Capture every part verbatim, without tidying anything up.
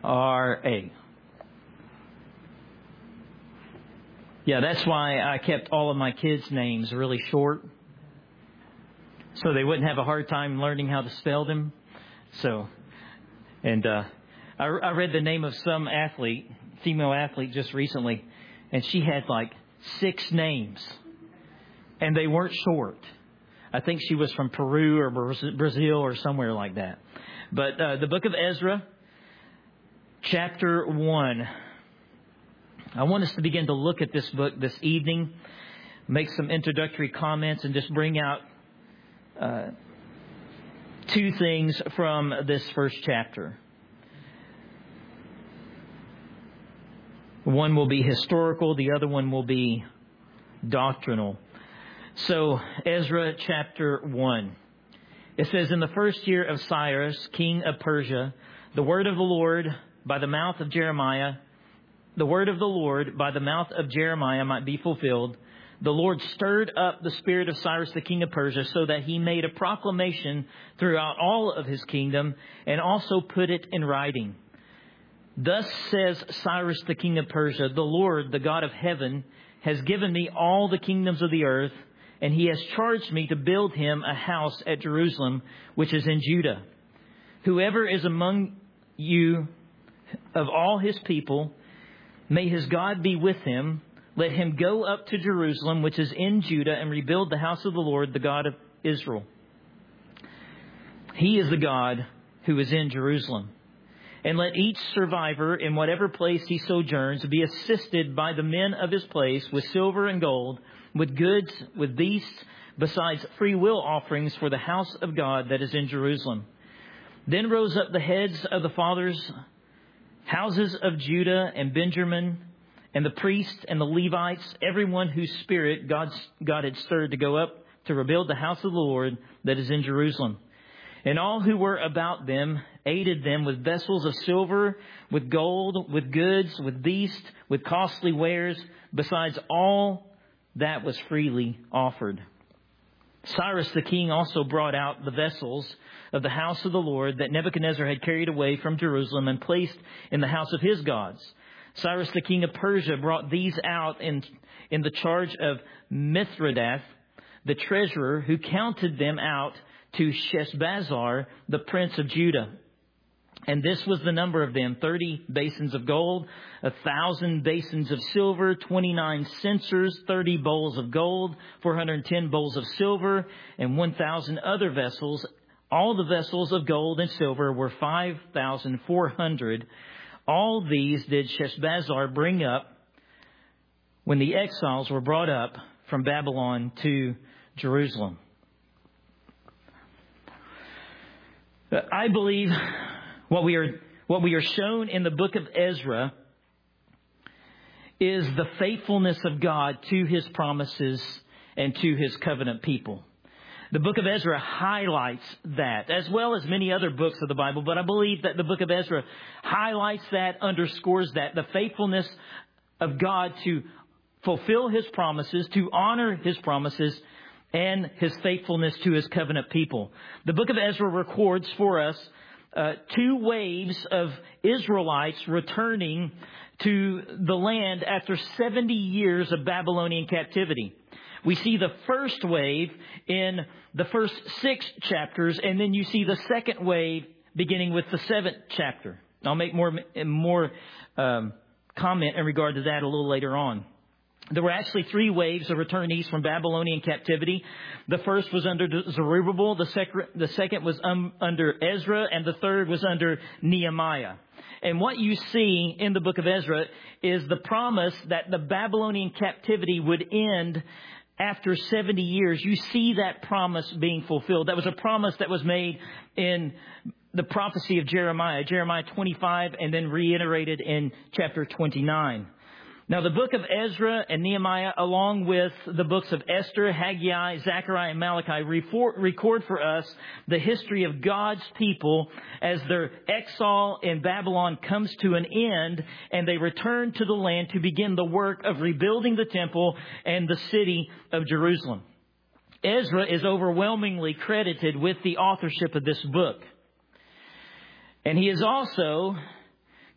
R A. Yeah, that's why I kept all of my kids' names really short, so they wouldn't have a hard time learning how to spell them. So, and uh, I, I read the name of some athlete, female athlete, just recently, and she had like six names, and they weren't short. I think she was from Peru or Brazil or somewhere like that. But uh, the book of Ezra, chapter one. I want us to begin to look at this book this evening, make some introductory comments, and just bring out uh, two things from this first chapter. One will be historical, the other one will be doctrinal. So, Ezra chapter one. It says, in the first year of Cyrus, king of Persia, the word of the Lord by the mouth of Jeremiah, the word of the Lord by the mouth of Jeremiah might be fulfilled. The Lord stirred up the spirit of Cyrus, the king of Persia, so that he made a proclamation throughout all of his kingdom and also put it in writing. Thus says Cyrus, the king of Persia, the Lord, the God of heaven, has given me all the kingdoms of the earth, and he has charged me to build him a house at Jerusalem, which is in Judah. Whoever is among you of all his people, may his God be with him. Let him go up to Jerusalem, which is in Judah, and rebuild the house of the Lord, the God of Israel. He is the God who is in Jerusalem. And let each survivor in whatever place he sojourns be assisted by the men of his place with silver and gold, with goods, with beasts, besides free will offerings for the house of God that is in Jerusalem. Then rose up the heads of the fathers' houses of Judah and Benjamin, and the priests and the Levites, everyone whose spirit God, God had stirred to go up to rebuild the house of the Lord that is in Jerusalem. And all who were about them aided them with vessels of silver, with gold, with goods, with beasts, with costly wares, besides all that was freely offered. Cyrus the king also brought out the vessels of the house of the Lord that Nebuchadnezzar had carried away from Jerusalem and placed in the house of his gods. Cyrus the king of Persia brought these out in, in the charge of Mithridath, the treasurer, who counted them out to Sheshbazzar, the prince of Judah. And this was the number of them, thirty basins of gold, a thousand basins of silver, twenty-nine censers, thirty bowls of gold, four hundred ten bowls of silver, and one thousand other vessels. All the vessels of gold and silver were five thousand four hundred. All these did Sheshbazzar bring up when the exiles were brought up from Babylon to Jerusalem. I believe what we are what we are shown in the book of Ezra is the faithfulness of God to his promises and to his covenant people. The book of Ezra highlights that, as well as many other books of the Bible. But I believe that the book of Ezra highlights that, underscores that, the faithfulness of God to fulfill his promises, to honor his promises, and his faithfulness to his covenant people. The book of Ezra records for us uh, two waves of Israelites returning to the land after seventy years of Babylonian captivity. We see the first wave in the first six chapters, and then you see the second wave beginning with the seventh chapter. I'll make more more um, comment in regard to that a little later on. There were actually three waves of returnees from Babylonian captivity. The first was under Zerubbabel, the second, the second was um, under Ezra, and the third was under Nehemiah. And what you see in the book of Ezra is the promise that the Babylonian captivity would end after seventy years. You see that promise being fulfilled. That was a promise that was made in the prophecy of Jeremiah, Jeremiah twenty-five, and then reiterated in chapter twenty-nine. Now, the book of Ezra and Nehemiah, along with the books of Esther, Haggai, Zechariah, and Malachi, record for us the history of God's people as their exile in Babylon comes to an end and they return to the land to begin the work of rebuilding the temple and the city of Jerusalem. Ezra is overwhelmingly credited with the authorship of this book. And he is also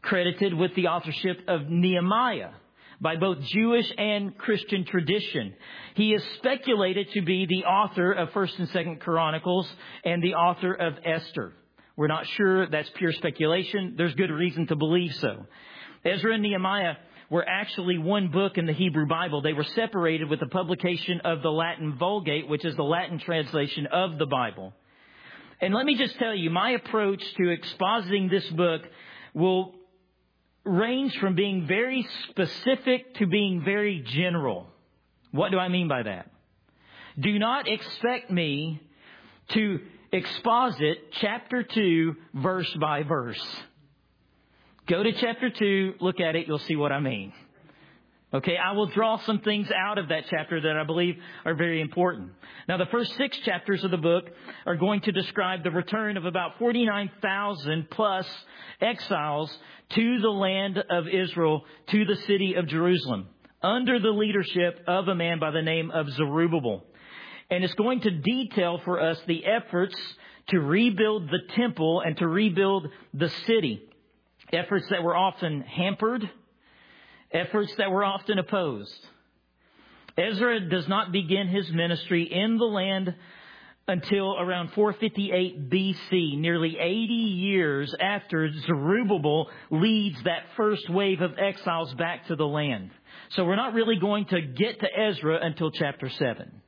credited with the authorship of Nehemiah by both Jewish and Christian tradition. He is speculated to be the author of First and Second Chronicles and the author of Esther. We're not sure. That's pure speculation. There's good reason to believe so. Ezra and Nehemiah were actually one book in the Hebrew Bible. They were separated with the publication of the Latin Vulgate, which is the Latin translation of the Bible. And let me just tell you, my approach to expositing this book will range from being very specific to being very general. What do I mean by that? Do not expect me to exposit chapter two verse by verse. Go to chapter two, look at it, you'll see what I mean. Okay, I will draw some things out of that chapter that I believe are very important. Now, the first six chapters of the book are going to describe the return of about forty-nine thousand plus exiles to the land of Israel, to the city of Jerusalem, under the leadership of a man by the name of Zerubbabel. And it's going to detail for us the efforts to rebuild the temple and to rebuild the city. Efforts that were often hampered, efforts that were often opposed. Ezra does not begin his ministry in the land until around four fifty-eight B C, nearly eighty years after Zerubbabel leads that first wave of exiles back to the land. So we're not really going to get to Ezra until chapter seven.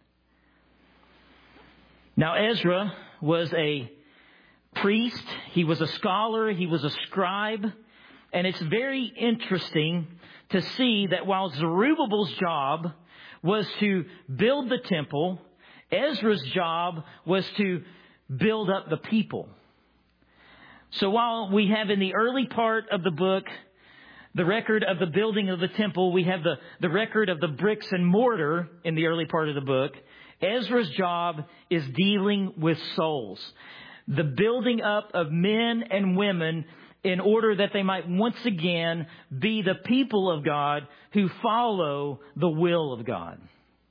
Now, Ezra was a priest, he was a scholar, he was a scribe, and it's very interesting to see that while Zerubbabel's job was to build the temple, Ezra's job was to build up the people. So while we have in the early part of the book the record of the building of the temple, we have the, the record of the bricks and mortar in the early part of the book, Ezra's job is dealing with souls. The building up of men and women in order that they might once again be the people of God who follow the will of God.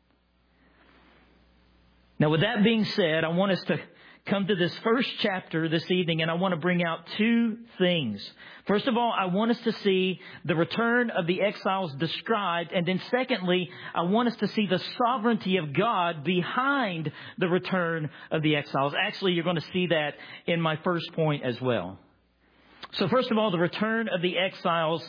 Now, with that being said, I want us to come to this first chapter this evening, and I want to bring out two things. First of all, I want us to see the return of the exiles described. And then secondly, I want us to see the sovereignty of God behind the return of the exiles. Actually, you're going to see that in my first point as well. So first of all, the return of the exiles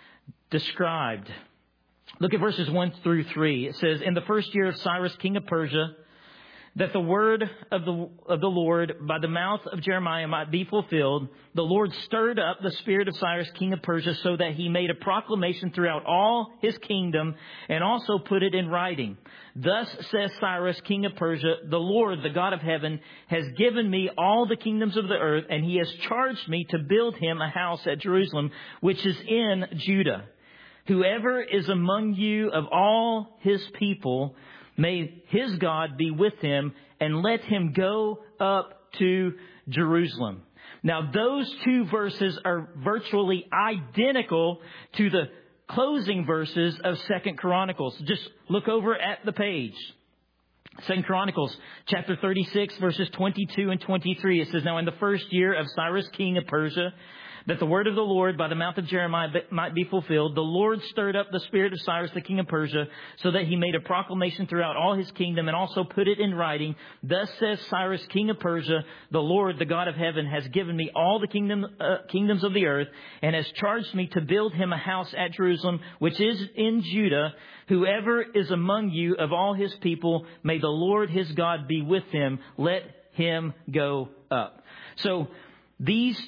described. Look at verses one through three. It says, "In the first year of Cyrus, king of Persia, that the word of the of the Lord by the mouth of Jeremiah might be fulfilled, the Lord stirred up the spirit of Cyrus, king of Persia, so that he made a proclamation throughout all his kingdom and also put it in writing. Thus says Cyrus, king of Persia, the Lord, the God of heaven, has given me all the kingdoms of the earth, and he has charged me to build him a house at Jerusalem, which is in Judah. Whoever is among you of all his people, may his God be with him, and let him go up to Jerusalem." Now, those two verses are virtually identical to the closing verses of Second Chronicles. Just look over at the page. Second Chronicles, chapter thirty-six, verses twenty-two and twenty-three. It says, "Now in the first year of Cyrus, king of Persia, that the word of the Lord by the mouth of Jeremiah might be fulfilled, the Lord stirred up the spirit of Cyrus, the king of Persia, so that he made a proclamation throughout all his kingdom and also put it in writing. Thus says Cyrus, king of Persia, the Lord, the God of heaven, has given me all the kingdom, uh, kingdoms of the earth, and has charged me to build him a house at Jerusalem, which is in Judah. Whoever is among you of all his people, may the Lord his God be with him. Let him go up." So these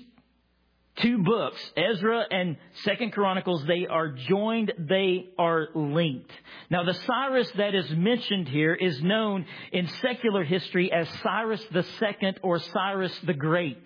two books, Ezra and Second Chronicles, they are joined, they are linked. Now, the Cyrus that is mentioned here is known in secular history as Cyrus the Second or Cyrus the Great.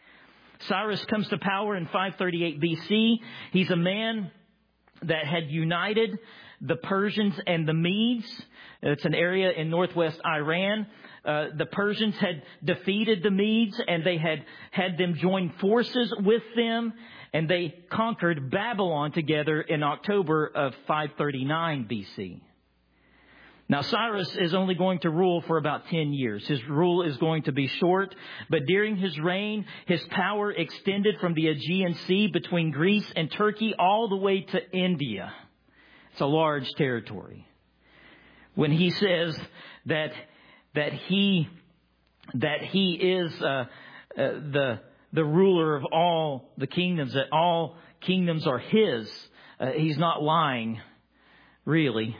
Cyrus comes to power in five thirty-eight B C. He's a man that had united the Persians and the Medes. It's an area in northwest Iran. Uh, the Persians had defeated the Medes, and they had had them join forces with them, and they conquered Babylon together in October of five thirty-nine B C. Now, Cyrus is only going to rule for about ten years. His rule is going to be short, but during his reign, his power extended from the Aegean Sea between Greece and Turkey all the way to India. It's a large territory. When he says that that he that he is uh, uh, the the ruler of all the kingdoms, that all kingdoms are his, uh, he's not lying, really.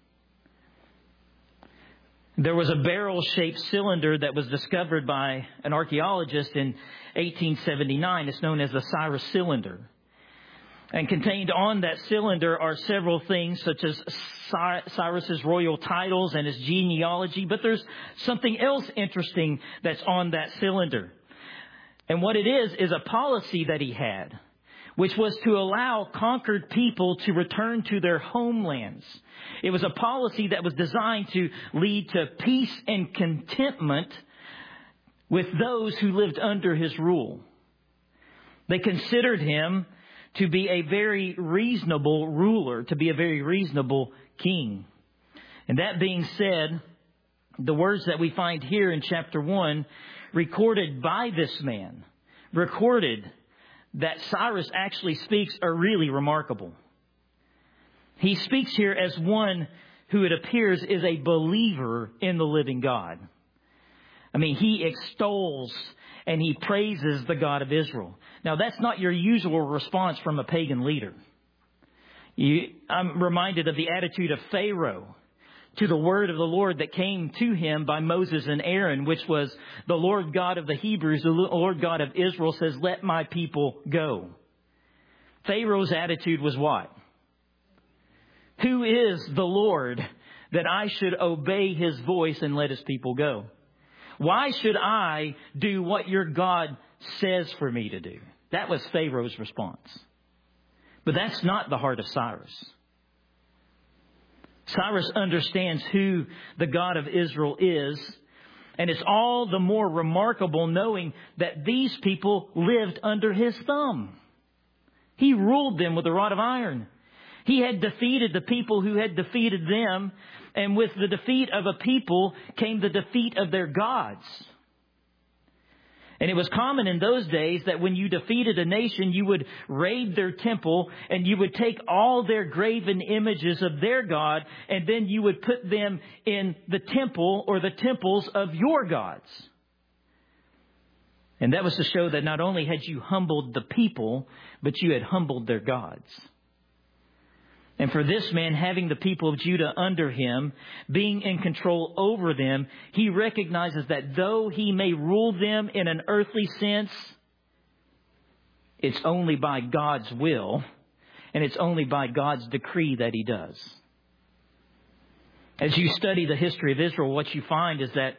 There was a barrel-shaped cylinder that was discovered by an archaeologist in eighteen seventy-nine. It's known as the Cyrus cylinder. And contained on that cylinder are several things, such as Cyrus's royal titles and his genealogy. But there's something else interesting that's on that cylinder. And what it is, is a policy that he had, which was to allow conquered people to return to their homelands. It was a policy that was designed to lead to peace and contentment with those who lived under his rule. They considered him to be a very reasonable ruler, to be a very reasonable king. And that being said, the words that we find here in chapter one, recorded by this man, recorded that Cyrus actually speaks, are really remarkable. He speaks here as one who it appears is a believer in the living God. I mean, he extols and he praises the God of Israel. Now, that's not your usual response from a pagan leader. You, I'm reminded of the attitude of Pharaoh to the word of the Lord that came to him by Moses and Aaron, which was, the Lord God of the Hebrews, the Lord God of Israel says, let my people go. Pharaoh's attitude was what? Who is the Lord that I should obey his voice and let his people go? Why should I do what your God says for me to do? That was Pharaoh's response. But that's not the heart of Cyrus. Cyrus understands who the God of Israel is, and it's all the more remarkable knowing that these people lived under his thumb. He ruled them with a rod of iron. He had defeated the people who had defeated them, and with the defeat of a people came the defeat of their gods. And it was common in those days that when you defeated a nation, you would raid their temple and you would take all their graven images of their God, and then you would put them in the temple or the temples of your gods. And that was to show that not only had you humbled the people, but you had humbled their gods. And for this man, having the people of Judah under him, being in control over them, he recognizes that though he may rule them in an earthly sense, it's only by God's will, and it's only by God's decree that he does. As you study the history of Israel, what you find is that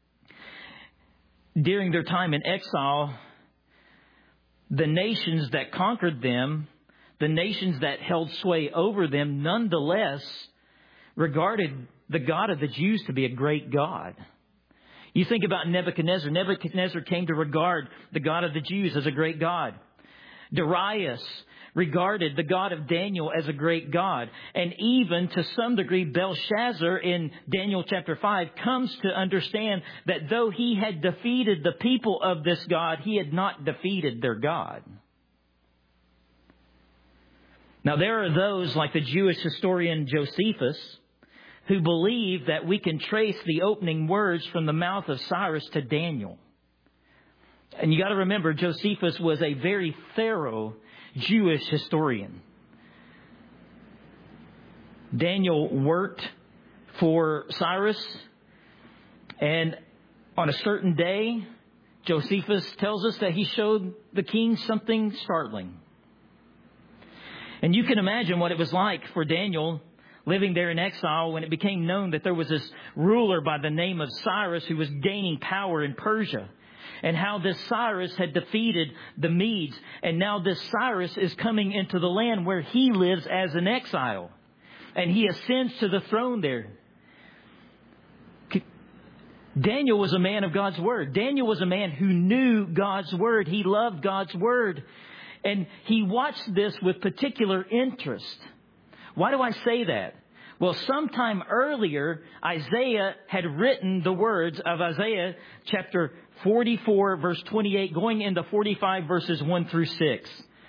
during their time in exile, the nations that conquered them, the nations that held sway over them, nonetheless regarded the God of the Jews to be a great God. You think about Nebuchadnezzar. Nebuchadnezzar came to regard the God of the Jews as a great God. Darius regarded the God of Daniel as a great God. And even to some degree, Belshazzar in Daniel chapter five comes to understand that though he had defeated the people of this God, he had not defeated their God. Now, there are those like the Jewish historian Josephus who believe that we can trace the opening words from the mouth of Cyrus to Daniel. And you got to remember, Josephus was a very thorough Jewish historian. Daniel worked for Cyrus, and on a certain day, Josephus tells us that he showed the king something startling. And you can imagine what it was like for Daniel living there in exile when it became known that there was this ruler by the name of Cyrus who was gaining power in Persia. And how this Cyrus had defeated the Medes. And now this Cyrus is coming into the land where he lives as an exile. And he ascends to the throne there. Daniel was a man of God's word. Daniel was a man who knew God's word. He loved God's word. And he watched this with particular interest. Why do I say that? Well, sometime earlier, Isaiah had written the words of Isaiah chapter forty-four, verse twenty-eight, going into forty-five, verses one through six.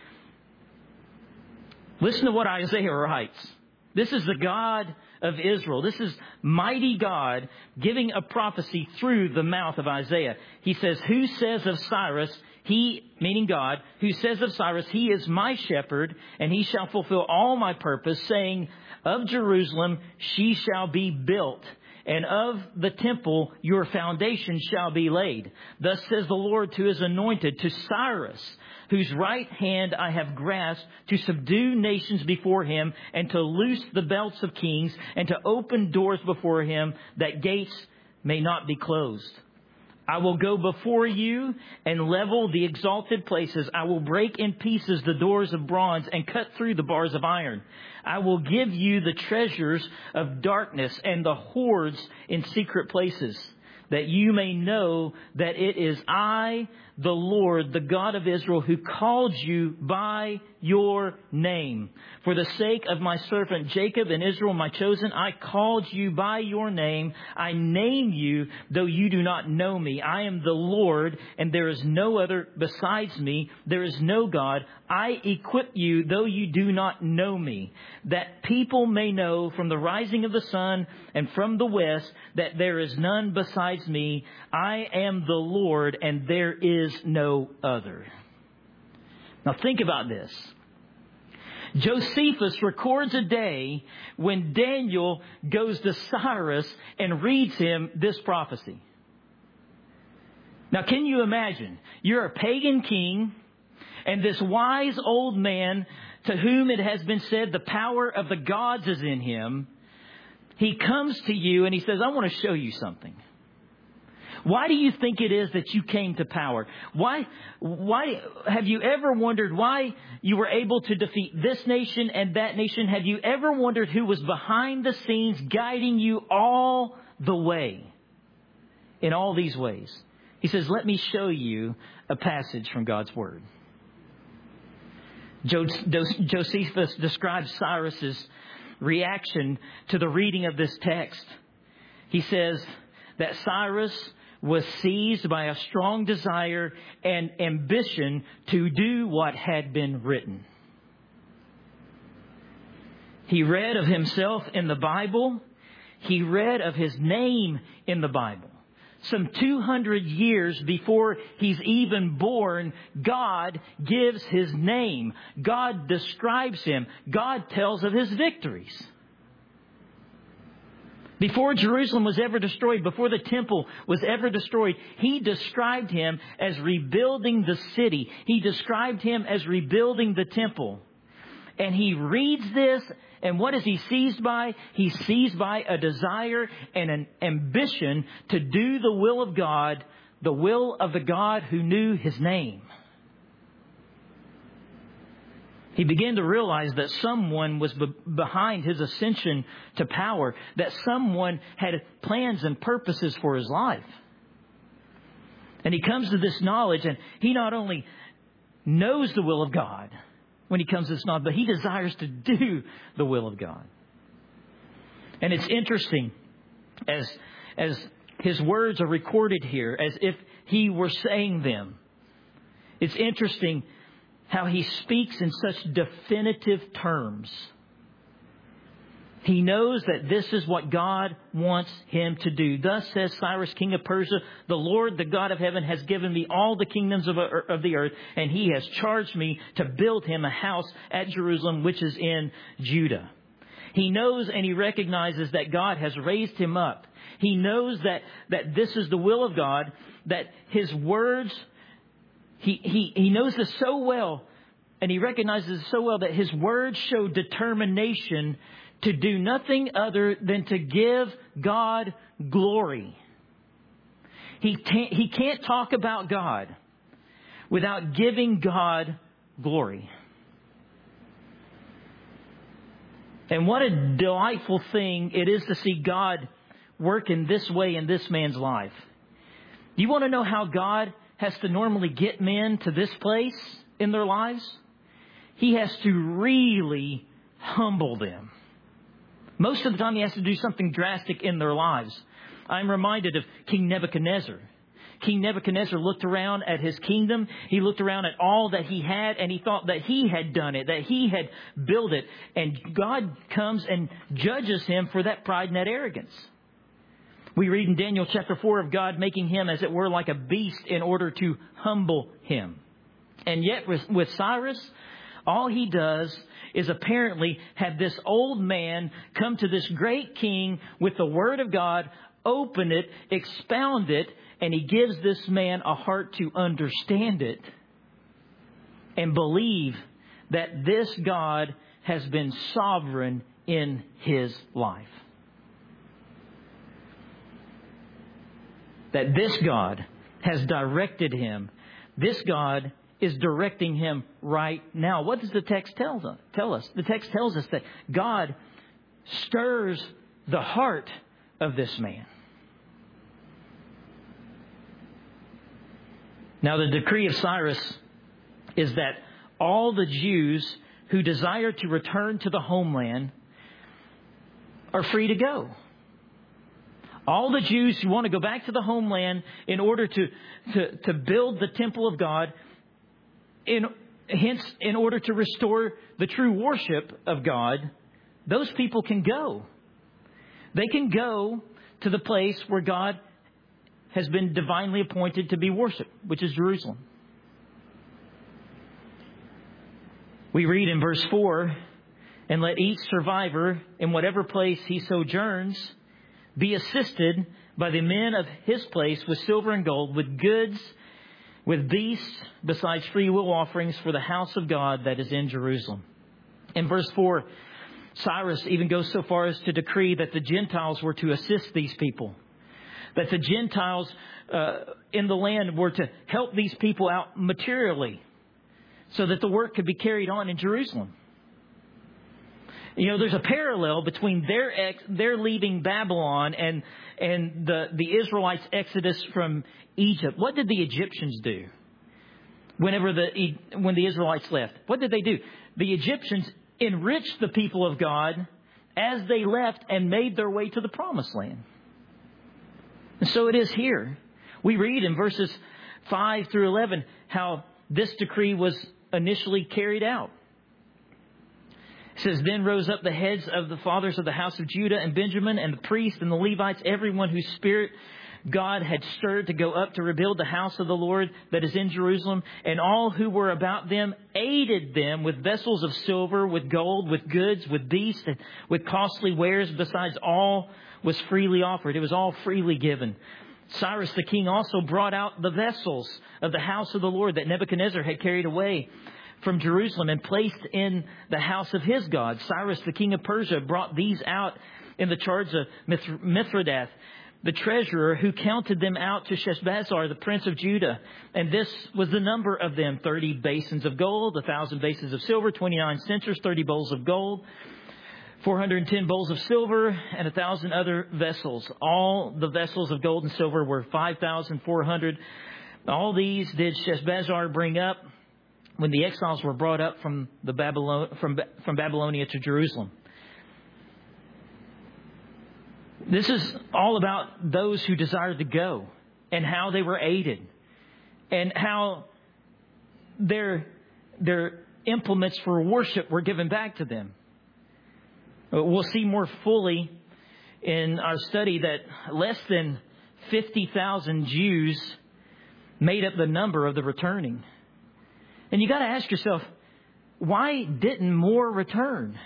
Listen to what Isaiah writes. This is the God of Israel. This is mighty God giving a prophecy through the mouth of Isaiah. He says, who says of Cyrus, he, meaning God, who says of Cyrus, he is my shepherd, and he shall fulfill all my purpose, saying, of Jerusalem she shall be built, and of the temple your foundation shall be laid. Thus says the Lord to his anointed, to Cyrus, whose right hand I have grasped, to subdue nations before him, and to loose the belts of kings, and to open doors before him, that gates may not be closed. I will go before you and level the exalted places. I will break in pieces the doors of bronze and cut through the bars of iron. I will give you the treasures of darkness and the hoards in secret places, that you may know that it is I, the Lord, the God of Israel, who called you by your name. For the sake of my servant Jacob and Israel, my chosen, I called you by your name. I name you, though you do not know me. I am the Lord, and there is no other besides me. There is no God. I equip you, though you do not know me, that people may know from the rising of the sun and from the west that there is none besides me. I am the Lord, and there is no other. Now think about this. Josephus records a day when Daniel goes to Cyrus and reads him this prophecy. Now, can you imagine? You're a pagan king, and this wise old man to whom it has been said the power of the gods is in him, he comes to you and he says, I want to show you something. Why do you think it is that you came to power? Why, why have you ever wondered why you were able to defeat this nation and that nation? Have you ever wondered who was behind the scenes guiding you all the way in all these ways? He says, let me show you a passage from God's Word. Josephus describes Cyrus's reaction to the reading of this text. He says that Cyrus was seized by a strong desire and ambition to do what had been written. He read of himself in the Bible. He read of his name in the Bible. Some two hundred years before he's even born, God gives his name. God describes him. God tells of his victories. Before Jerusalem was ever destroyed, before the temple was ever destroyed, he described him as rebuilding the city. He described him as rebuilding the temple. And he reads this, and what is he seized by? He's seized by a desire and an ambition to do the will of God, the will of the God who knew his name. He began to realize that someone was be- behind his ascension to power, that someone had plans and purposes for his life. And he comes to this knowledge, and he not only knows the will of God when he comes to this knowledge, but he desires to do the will of God. And it's interesting as, as his words are recorded here, as if he were saying them. It's interesting how he speaks in such definitive terms. He knows that this is what God wants him to do. Thus says Cyrus, king of Persia, the Lord, the God of heaven, has given me all the kingdoms of, of the earth, and he has charged me to build him a house at Jerusalem, which is in Judah. He knows and he recognizes that God has raised him up. He knows that, that this is the will of God, that his words, he, he, he knows this so well, and he recognizes so well that his words show determination to do nothing other than to give God glory. He can't, he can't talk about God without giving God glory. And what a delightful thing it is to see God work in this way in this man's life. Do you want to know how God has to normally get men to this place in their lives? He has to really humble them. Most of the time he has to do something drastic in their lives. I'm reminded of King Nebuchadnezzar. King Nebuchadnezzar looked around at his kingdom. He looked around at all that he had, and he thought that he had done it, that he had built it. And God comes and judges him for that pride and that arrogance. We read in Daniel chapter four of God making him, as it were, like a beast in order to humble him. And yet with, with Cyrus, all he does is apparently have this old man come to this great king with the Word of God, open it, expound it, and he gives this man a heart to understand it and believe that this God has been sovereign in his life. That this God has directed him. This God is directing him right now. What does the text tell us? Tell us? The text tells us that God stirs the heart of this man. Now, the decree of Cyrus is that all the Jews who desire to return to the homeland are free to go. All the Jews who want to go back to the homeland in order to, to, to build the temple of God, in, hence in order to restore the true worship of God, those people can go. They can go to the place where God has been divinely appointed to be worshipped, which is Jerusalem. We read in verse four, and let each survivor in whatever place he sojourns be assisted by the men of his place with silver and gold, with goods, with beasts, besides free will offerings for the house of God that is in Jerusalem. In verse four, Cyrus even goes so far as to decree that the Gentiles were to assist these people. That the Gentiles uh, in the land were to help these people out materially so that the work could be carried on in Jerusalem. You know, there's a parallel between their ex, their leaving Babylon and and the, the Israelites' exodus from Egypt. What did the Egyptians do whenever the when the Israelites left? What did they do? The Egyptians enriched the people of God as they left and made their way to the Promised Land. And so it is here. We read in verses five through eleven how this decree was initially carried out. It says, then rose up the heads of the fathers of the house of Judah and Benjamin and the priests and the Levites, everyone whose spirit God had stirred to go up to rebuild the house of the Lord that is in Jerusalem. And all who were about them aided them with vessels of silver, with gold, with goods, with beasts, and with costly wares. Besides, all was freely offered. It was all freely given. Cyrus the king also brought out the vessels of the house of the Lord that Nebuchadnezzar had carried away from Jerusalem and placed in the house of his God. Cyrus the king of Persia brought these out in the charge of Mithridath, the treasurer, who counted them out to Sheshbazzar, the prince of Judah. And this was the number of them: thirty basins of gold, a thousand basins of silver, twenty-nine censers, thirty bowls of gold, four hundred ten bowls of silver, and a thousand other vessels. All the vessels of gold and silver were five thousand four hundred. All these did Sheshbazzar bring up when the exiles were brought up from the Babylon, from, from Babylonia to Jerusalem. This is all about those who desired to go and how they were aided and how their, their implements for worship were given back to them. We'll see more fully in our study that less than fifty thousand Jews made up the number of the returning. And you got to ask yourself, why didn't more return?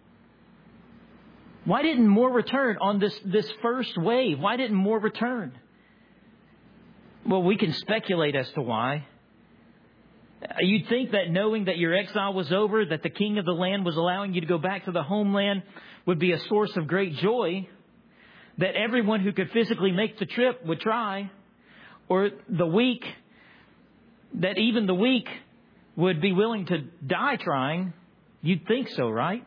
Why didn't more return on this, this first wave? Why didn't more return? Well, we can speculate as to why. You'd think that knowing that your exile was over, that the king of the land was allowing you to go back to the homeland, would be a source of great joy. That everyone who could physically make the trip would try. Or the weak, that even the weak would be willing to die trying. You'd think so, right?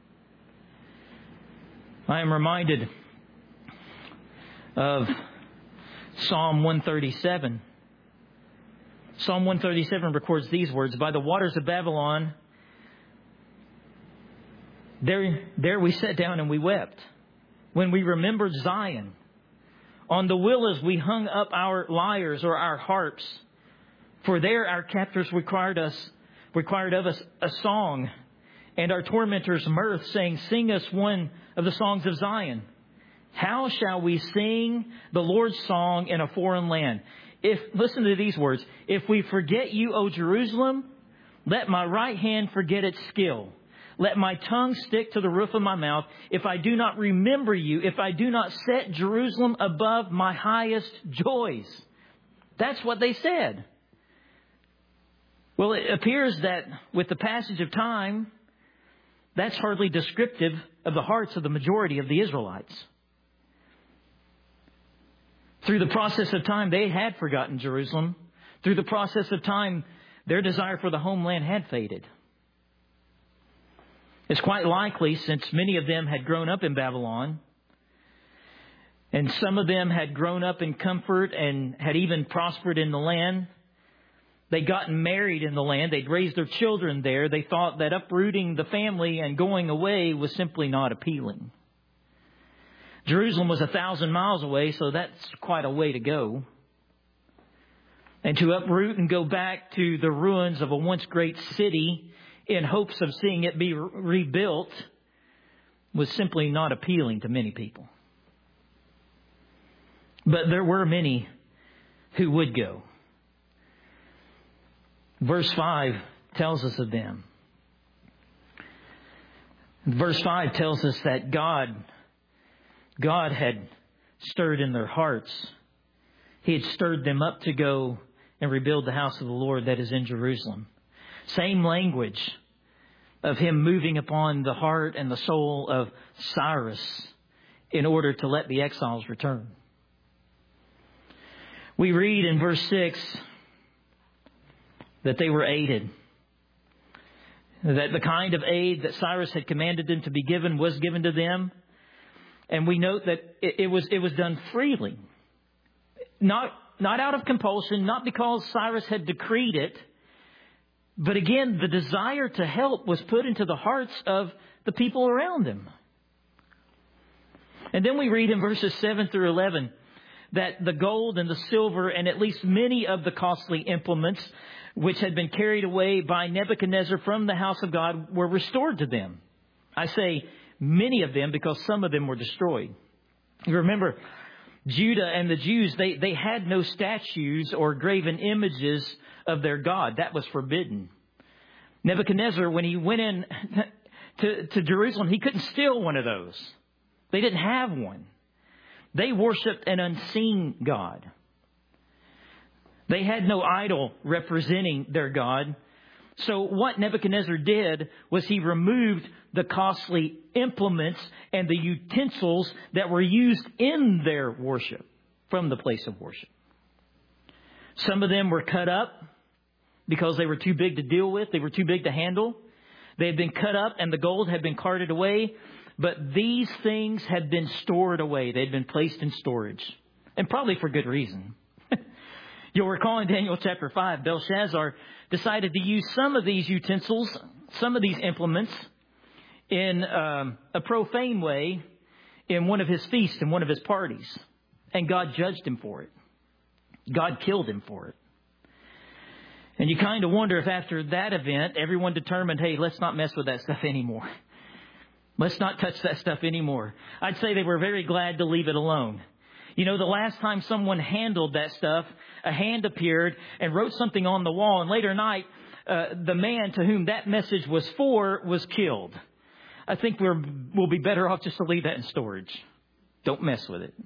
I am reminded of Psalm one thirty-seven. Psalm one thirty-seven records these words: by the waters of Babylon, There, there we sat down and we wept when we remembered Zion. On the willows we hung up our lyres or our harps, for there our captors required us, required of us a song, and our tormentors mirth, saying, "Sing us one of the songs of Zion." How shall we sing the Lord's song in a foreign land? If, listen to these words, if we forget you, O Jerusalem, let my right hand forget its skill. Let my tongue stick to the roof of my mouth. If I do not remember you, if I do not set Jerusalem above my highest joys. That's what they said. Well, it appears that with the passage of time, that's hardly descriptive of the hearts of the majority of the Israelites. Through the process of time, they had forgotten Jerusalem. Through the process of time, their desire for the homeland had faded. It's quite likely, since many of them had grown up in Babylon, and some of them had grown up in comfort and had even prospered in the land. They'd gotten married in the land. They'd raised their children there. They thought that uprooting the family and going away was simply not appealing. Jerusalem was a thousand miles away, so that's quite a way to go. And to uproot and go back to the ruins of a once great city in hopes of seeing it be rebuilt was simply not appealing to many people. But there were many who would go. Verse five tells us of them. Verse five tells us that God, God had stirred in their hearts. He had stirred them up to go and rebuild the house of the Lord that is in Jerusalem. Same language of Him moving upon the heart and the soul of Cyrus in order to let the exiles return. We read in verse six that they were aided. That the kind of aid that Cyrus had commanded them to be given was given to them. And we note that it was it was done freely. Not, not out of compulsion, not because Cyrus had decreed it. But again, the desire to help was put into the hearts of the people around them. And then we read in verses seven through eleven that the gold and the silver and at least many of the costly implements which had been carried away by Nebuchadnezzar from the house of God were restored to them. I say many of them because some of them were destroyed. You remember, Judah and the Jews, they, they had no statues or graven images of their God. That was forbidden. Nebuchadnezzar, when he went in to, to Jerusalem, he couldn't steal one of those. They didn't have one. They worshiped an unseen God. They had no idol representing their God. So what Nebuchadnezzar did was he removed the costly implements and the utensils that were used in their worship from the place of worship. Some of them were cut up because they were too big to deal with. They were too big to handle. They had been cut up and the gold had been carted away. But these things had been stored away. They had been placed in storage. And probably for good reason. You'll recall in Daniel chapter five, Belshazzar decided to use some of these utensils, some of these implements, in um, a profane way in one of his feasts, in one of his parties. And God judged him for it. God killed him for it. And you kind of wonder if after that event, everyone determined, hey, let's not mess with that stuff anymore. Let's not touch that stuff anymore. I'd say they were very glad to leave it alone. You know, the last time someone handled that stuff, a hand appeared and wrote something on the wall. And later night, uh, the man to whom that message was for was killed. I think we're, we'll be better off just to leave that in storage. Don't mess with it.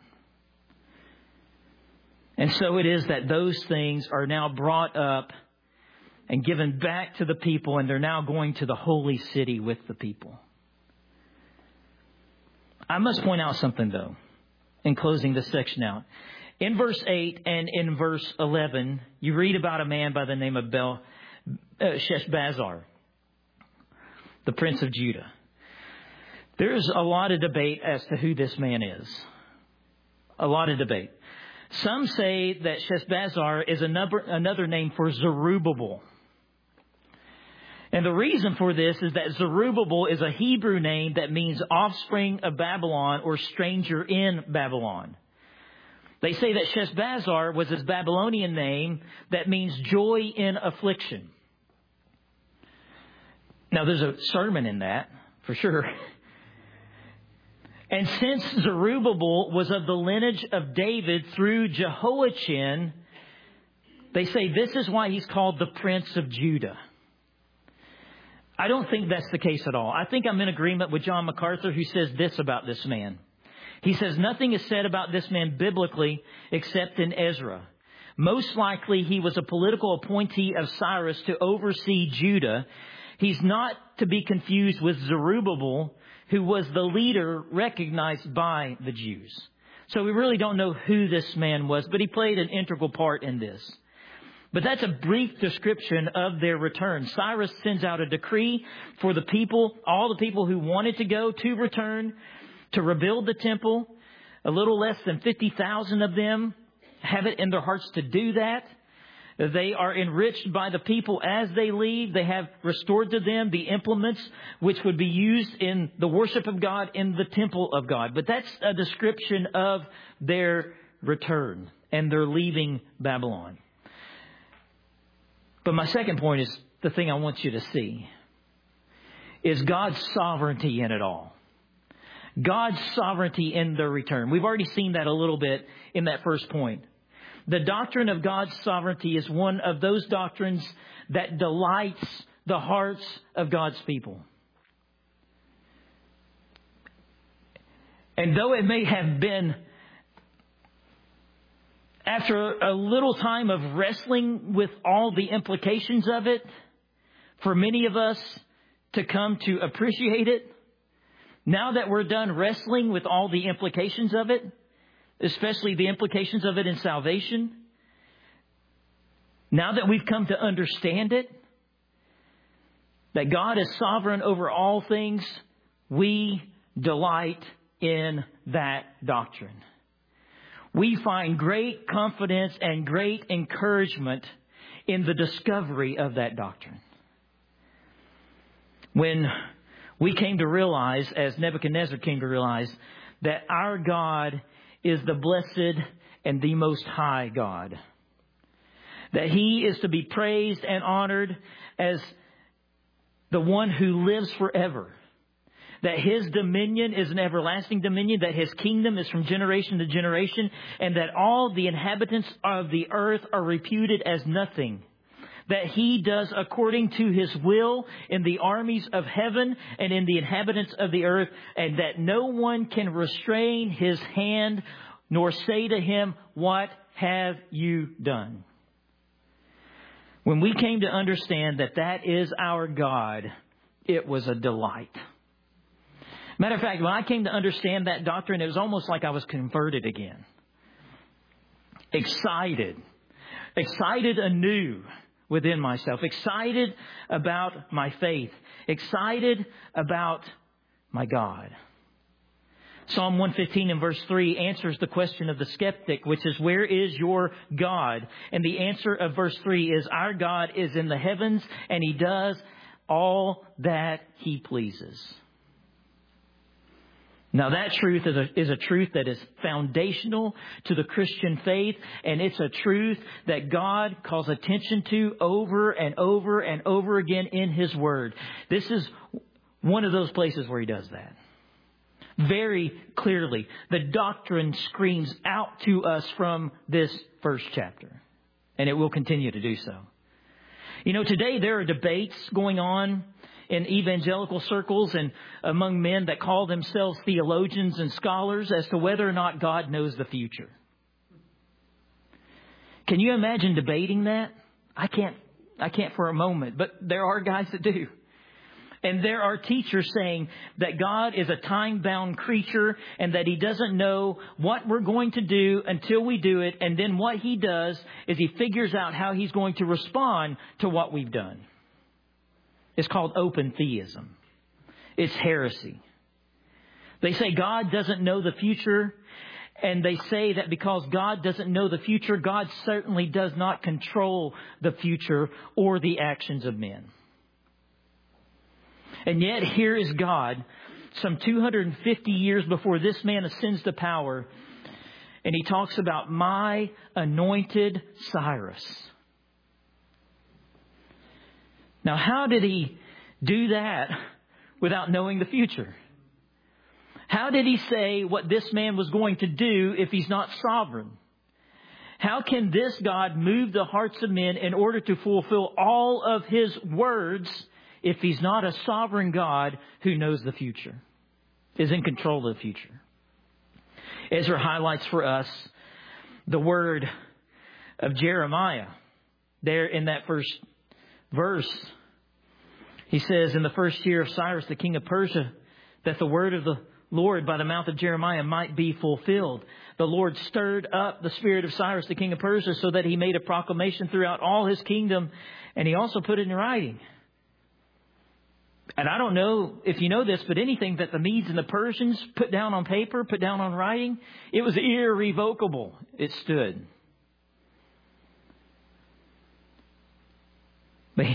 And so it is that those things are now brought up and given back to the people. And they're now going to the holy city with the people. I must point out something, though, in closing this section out. In verse eight and in verse eleven, you read about a man by the name of Bel, uh, Sheshbazzar, the prince of Judah. There's a lot of debate as to who this man is. A lot of debate. Some say that Sheshbazzar is another, another name for Zerubbabel. And the reason for this is that Zerubbabel is a Hebrew name that means offspring of Babylon or stranger in Babylon. They say that Sheshbazzar was his Babylonian name that means joy in affliction. Now, there's a sermon in that, for sure. And since Zerubbabel was of the lineage of David through Jehoiachin, they say this is why he's called the Prince of Judah. I don't think that's the case at all. I think I'm in agreement with John MacArthur, who says this about this man. He says nothing is said about this man biblically except in Ezra. Most likely he was a political appointee of Cyrus to oversee Judah. He's not to be confused with Zerubbabel, who was the leader recognized by the Jews. So we really don't know who this man was, but he played an integral part in this. But that's a brief description of their return. Cyrus sends out a decree for the people, all the people who wanted to go to return, to rebuild the temple. A little less than fifty thousand of them have it in their hearts to do that. They are enriched by the people as they leave. They have restored to them the implements which would be used in the worship of God in the temple of God. But that's a description of their return and their leaving Babylon. But my second point is the thing I want you to see is God's sovereignty in it all. God's sovereignty in their return. We've already seen that a little bit in that first point. The doctrine of God's sovereignty is one of those doctrines that delights the hearts of God's people. And though it may have been after a little time of wrestling with all the implications of it, for many of us to come to appreciate it, now that we're done wrestling with all the implications of it, especially the implications of it in salvation, now that we've come to understand it, that God is sovereign over all things, we delight in that doctrine. We find great confidence and great encouragement in the discovery of that doctrine. When we came to realize, as Nebuchadnezzar came to realize, that our God is the blessed and the most high God. That He is to be praised and honored as the one who lives forever. That His dominion is an everlasting dominion. That His kingdom is from generation to generation. And that all the inhabitants of the earth are reputed as nothing. That He does according to His will in the armies of heaven and in the inhabitants of the earth. And that no one can restrain His hand nor say to Him, "What have you done?" When we came to understand that that is our God, it was a delight. Matter of fact, when I came to understand that doctrine, it was almost like I was converted again. Excited. Excited anew within myself. Excited about my faith. Excited about my God. Psalm one fifteen and verse three answers the question of the skeptic, which is, where is your God? And the answer of verse three is, our God is in the heavens and He does all that He pleases. Now that truth is a, is a truth that is foundational to the Christian faith, and it's a truth that God calls attention to over and over and over again in His Word. This is one of those places where He does that. Very clearly, the doctrine screams out to us from this first chapter, and it will continue to do so. You know, today there are debates going on in evangelical circles and among men that call themselves theologians and scholars as to whether or not God knows the future. Can you imagine debating that? I can't, I can't for a moment, but there are guys that do. And there are teachers saying that God is a time-bound creature and that He doesn't know what we're going to do until we do it. And then what He does is He figures out how He's going to respond to what we've done. It's called open theism. It's heresy. They say God doesn't know the future. And they say that because God doesn't know the future, God certainly does not control the future or the actions of men. And yet here is God, some two hundred fifty years before this man ascends to power, and he talks about my anointed Cyrus. Now, how did he do that without knowing the future? How did he say what this man was going to do if he's not sovereign? How can this God move the hearts of men in order to fulfill all of His words if He's not a sovereign God who knows the future, is in control of the future? Ezra highlights for us the word of Jeremiah there in that first verse. He says, in the first year of Cyrus, the king of Persia, that the word of the Lord by the mouth of Jeremiah might be fulfilled. The Lord stirred up the spirit of Cyrus, the king of Persia, so that he made a proclamation throughout all his kingdom, and he also put it in writing. And I don't know if you know this, but anything that the Medes and the Persians put down on paper, put down on writing, it was irrevocable. It stood. But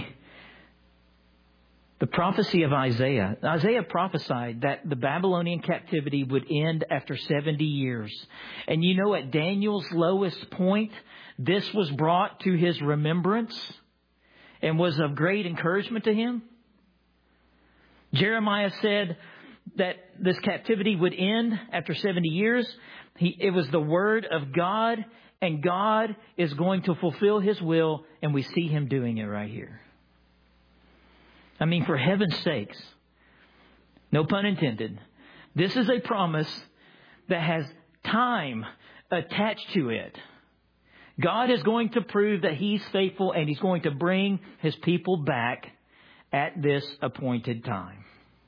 the prophecy of Isaiah, Isaiah prophesied that the Babylonian captivity would end after seventy years. And you know, at Daniel's lowest point, this was brought to his remembrance and was of great encouragement to him. Jeremiah said that this captivity would end after seventy years. He, it was the word of God, and God is going to fulfill His will, and we see Him doing it right here. I mean, for heaven's sakes, no pun intended, this is a promise that has time attached to it. God is going to prove that He's faithful, and He's going to bring His people back at this appointed time.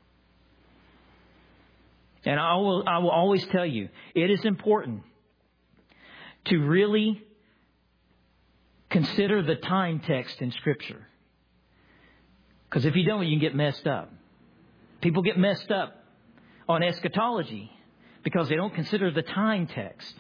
And I will, I will always tell you, it is important to really consider the time text in Scripture. Because if you don't, you can get messed up. People get messed up on eschatology because they don't consider the time text.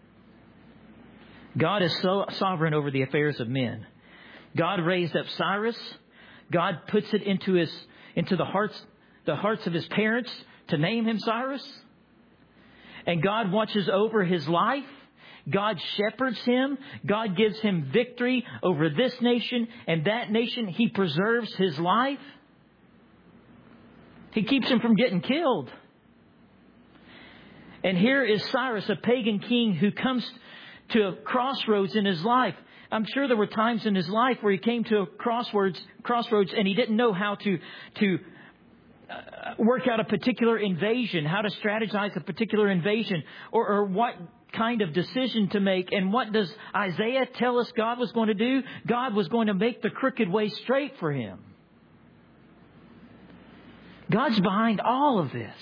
God is so sovereign over the affairs of men. God raised up Cyrus. God puts it into his into the hearts the hearts of his parents to name him Cyrus. And God watches over his life. God shepherds him. God gives him victory over this nation and that nation. He preserves his life. He keeps him from getting killed. And here is Cyrus, a pagan king who comes to a crossroads in his life. I'm sure there were times in his life where he came to a crossroads, crossroads and he didn't know how to, to uh, work out a particular invasion, how to strategize a particular invasion, or, or what kind of decision to make. And what does Isaiah tell us God was going to do? God was going to make the crooked way straight for him. God's behind all of this.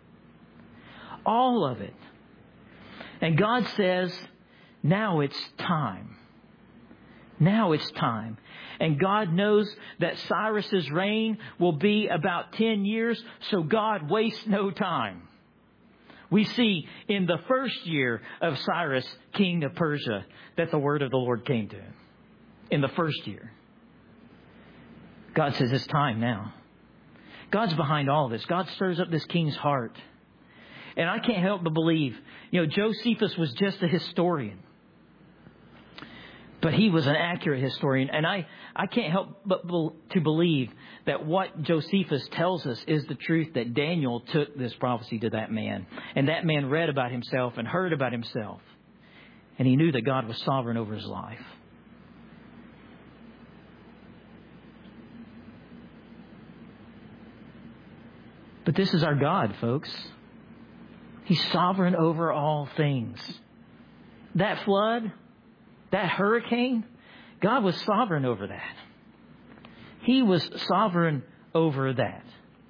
All of it. And God says, now it's time. Now it's time. And God knows that Cyrus's reign will be about ten years, so God wastes no time. We see in the first year of Cyrus, king of Persia, that the word of the Lord came to him. In the first year. God says it's time now. God's behind all this. God stirs up this king's heart. And I can't help but believe, you know, Josephus was just a historian. But he was an accurate historian. And I, I can't help but be, to believe that what Josephus tells us is the truth, that Daniel took this prophecy to that man. And that man read about himself and heard about himself. And he knew that God was sovereign over his life. But this is our God, folks. He's sovereign over all things. That flood, that hurricane, God was sovereign over that. He was sovereign over that.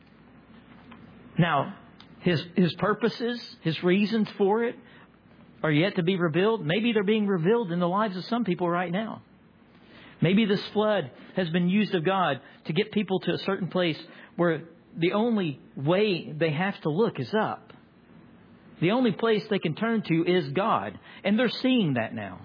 Now, his, his purposes, his reasons for it are yet to be revealed. Maybe they're being revealed in the lives of some people right now. Maybe this flood has been used of God to get people to a certain place where the only way they have to look is up. The only place they can turn to is God. And they're seeing that now.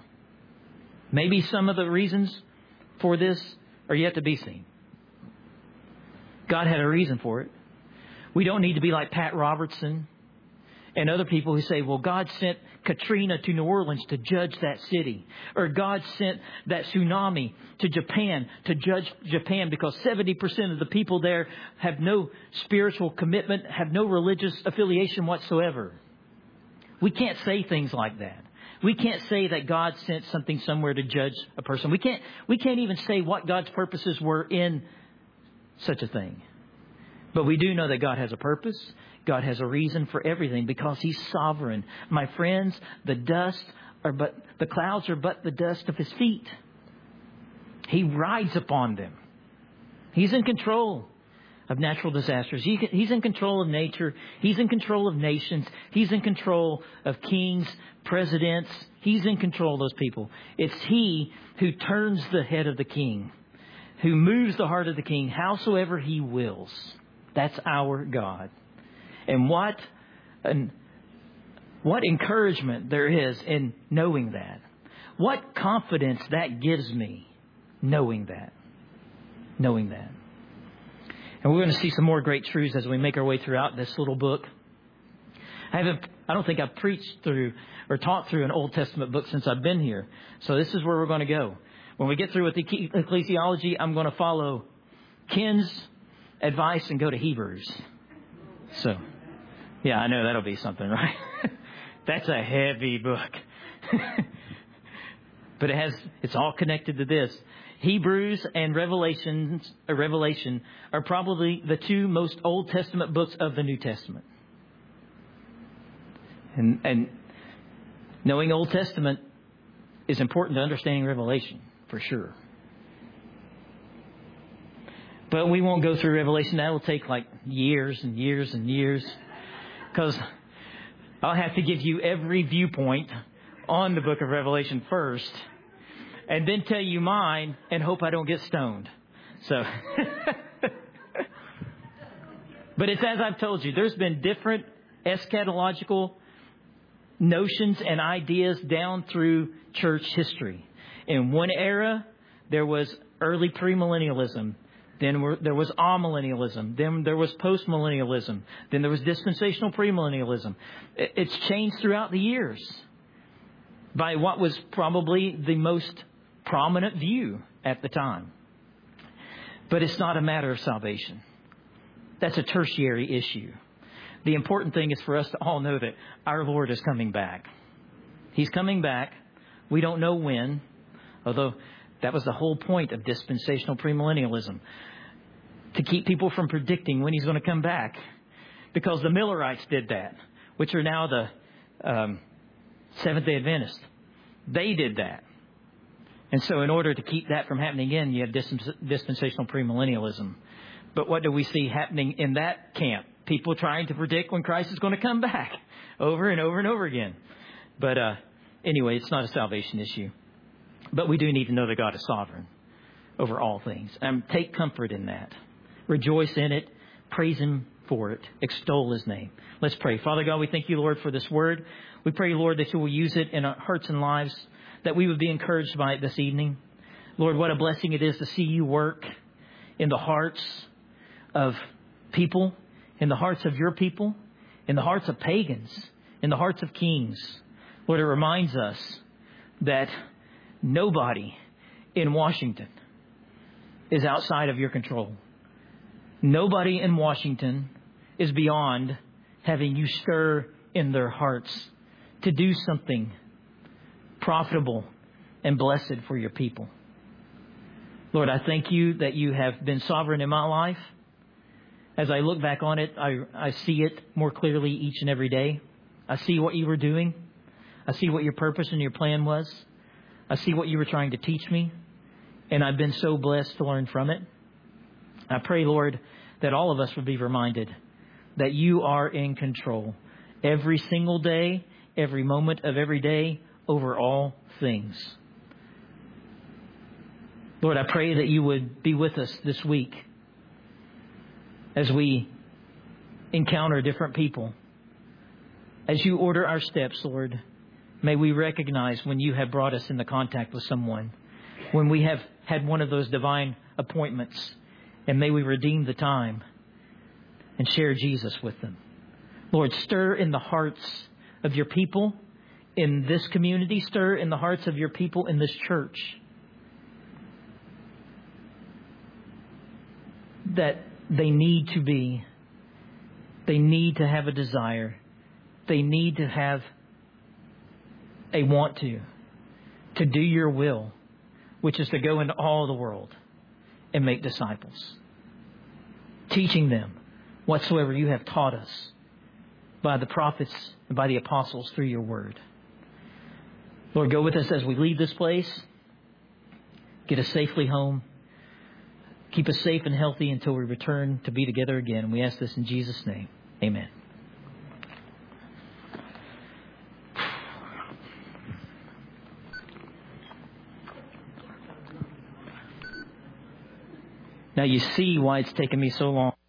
Maybe some of the reasons for this are yet to be seen. God had a reason for it. We don't need to be like Pat Robertson and other people who say, well, God sent Katrina to New Orleans to judge that city. Or God sent that tsunami to Japan to judge Japan because seventy percent of the people there have no spiritual commitment, have no religious affiliation whatsoever. We can't say things like that. We can't say that God sent something somewhere to judge a person. We can't, we can't even say what God's purposes were in such a thing. But we do know that God has a purpose. God has a reason for everything because He's sovereign. My friends, the dust are but, the clouds are but the dust of His feet. He rides upon them. He's in control of natural disasters. He, he's in control of nature. He's in control of nations. He's in control of kings, presidents. He's in control of those people. It's He who turns the head of the king, who moves the heart of the king, howsoever He wills. That's our God. And what, and what encouragement there is in knowing that. What confidence that gives me, knowing that. Knowing that. And we're going to see some more great truths as we make our way throughout this little book. I haven't, I don't think I've preached through or taught through an Old Testament book since I've been here. So this is where we're going to go. When we get through with the ecclesiology, I'm going to follow Ken's advice and go to Hebrews. So, yeah, I know that'll be something, right? That's a heavy book. But it has, it's all connected to this. Hebrews and Revelations, or Revelation are probably the two most Old Testament books of the New Testament. And, and knowing Old Testament is important to understanding Revelation, for sure. But we won't go through Revelation. That will take like years and years and years. Because I'll have to give you every viewpoint on the book of Revelation first. And then tell you mine and hope I don't get stoned. So, but it's as I've told you, there's been different eschatological notions and ideas down through church history. In one era, there was early premillennialism. Then there was amillennialism. Then there was postmillennialism. Then there was dispensational premillennialism. It's changed throughout the years by what was probably the most prominent view at the time. But it's not a matter of salvation. That's a tertiary issue. The important thing is for us to all know that our Lord is coming back. He's coming back. We don't know when, although that was the whole point of dispensational premillennialism, to keep people from predicting when He's going to come back. Because the Millerites did that, which are now the um, Seventh-day Adventists. They did that. And so in order to keep that from happening again, you have dispens- dispensational premillennialism. But what do we see happening in that camp? People trying to predict when Christ is going to come back over and over and over again. But uh, anyway, it's not a salvation issue. But we do need to know that God is sovereign over all things. And take comfort in that. Rejoice in it. Praise Him for it. Extol His name. Let's pray. Father God, we thank You, Lord, for this word. We pray, Lord, that You will use it in our hearts and lives, that we would be encouraged by it this evening. Lord, what a blessing it is to see You work in the hearts of people, in the hearts of Your people, in the hearts of pagans, in the hearts of kings. Lord, it reminds us that nobody in Washington is outside of Your control. Nobody in Washington is beyond having You stir in their hearts to do something profitable and blessed for Your people. Lord, I thank You that You have been sovereign in my life. As I look back on it, I, I see it more clearly each and every day. I see what You were doing. I see what Your purpose and Your plan was. I see what You were trying to teach me. And I've been so blessed to learn from it. I pray, Lord, that all of us would be reminded that You are in control every single day, every moment of every day, over all things. Lord, I pray that You would be with us this week as we encounter different people. As You order our steps, Lord, may we recognize when You have brought us into contact with someone, when we have had one of those divine appointments, And may we redeem the time and share Jesus with them. Lord, stir in the hearts of your people in this community. Stir in the hearts of your people in this church. That they need to be, they need to have a desire. They need to have a want to, to do your will, which is to go into all the world and make disciples, teaching them whatsoever you have taught us by the prophets and by the apostles through your word. Lord, go with us as we leave this place. Get us safely home. Keep us safe and healthy until we return to be together again. We ask this in Jesus' name. Amen. Now you see why it's taken me so long.